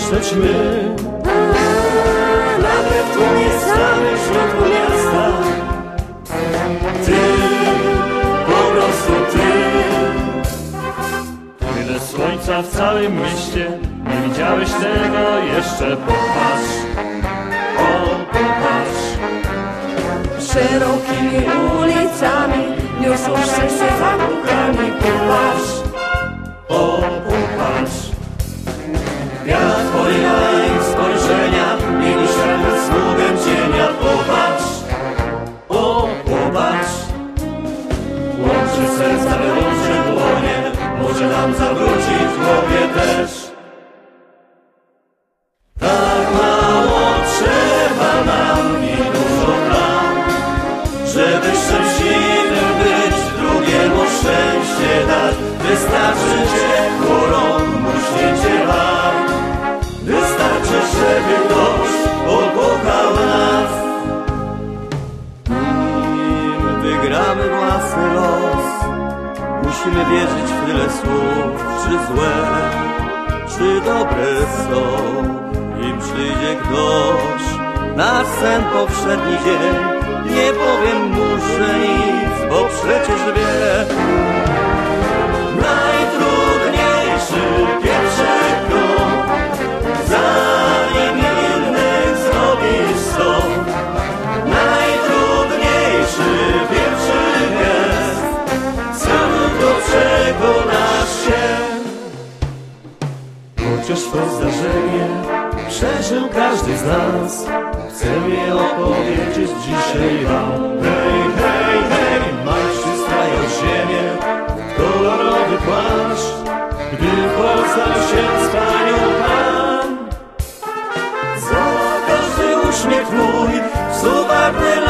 patrzeć my. Nagle w tłumie samym w środku miasta ty, po prostu ty. Tyle słońca w całym mieście, nie widziałeś tego jeszcze, popatrz, o popatrz. Szerokimi ulicami niosą szczęście za kółkami, popatrz, o popatrz. Jak porywa ich spojrzenia, mieli światło sługę cienia, popatrz, o popatrz. Łączy serca, wyłączy dłonie, może nam zawrócić w głowie też. Tak mało trzeba nam i dużo plan, żeby szczęśliwym być, drugiemu szczęście dać. Wystarczy ciepło rąk, muśnięcie warg, wystarczy, żeby ktoś pokochał nas. Nim wygramy własny los, musimy wierzyć w tyle słów, czy złe, czy dobre są. Im przyjdzie ktoś, nasz sen powszedni dzień, nie powiem muszę nic, bo przecież wie. Najtrudniejszy pierwszy krok, zanim innych zrobisz sto. Najtrudniejszy pierwszy gest, sam do przekonasz się. Chociaż to zdarzenie przeżył każdy z nas, chcę je opowiedzieć dzisiaj wam. Hej, hej, hej, marszy stają ziemię, kolorowy płaszcz, gdy poznał się z panią Pan. Za każdy uśmiech mój, suwak